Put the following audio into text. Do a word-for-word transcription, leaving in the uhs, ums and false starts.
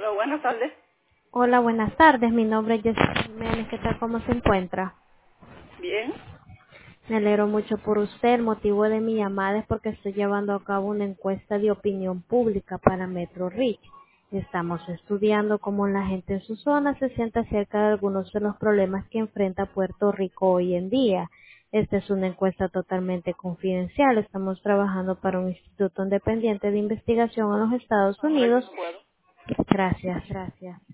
Aló, buenas tardes. Hola, buenas tardes. Mi nombre es Jessica Jiménez. ¿Qué tal? ¿Cómo se encuentra? Bien. Me alegro mucho por usted. El motivo de mi llamada es porque estoy llevando a cabo una encuesta de opinión pública para Metro Rich. Estamos estudiando cómo la gente en su zona se siente acerca de algunos de los problemas que enfrenta Puerto Rico hoy en día. Esta es una encuesta totalmente confidencial. Estamos trabajando para un instituto independiente de investigación en los Estados Ahora que Unidos. no puedo. Gracias, gracias.